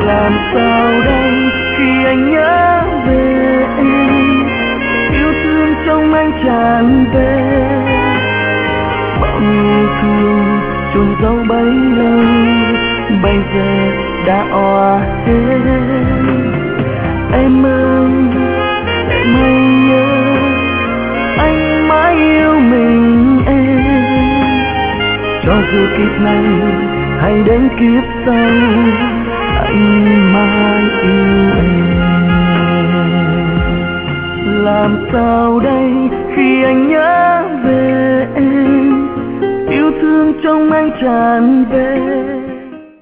làm sao đây khi anh nhớ về em, yêu thương trong anh tràn về, bao nhiêu thương chôn giấu bấy lâu bây giờ đã òa hết. Em ơi em hãy nhớ anh mãi yêu mình em, cho dù kiếp này hay đến kiếp sau anh mãi yêu em. Làm sao đây khi anh nhớ về em, yêu thương trong anh tràn về,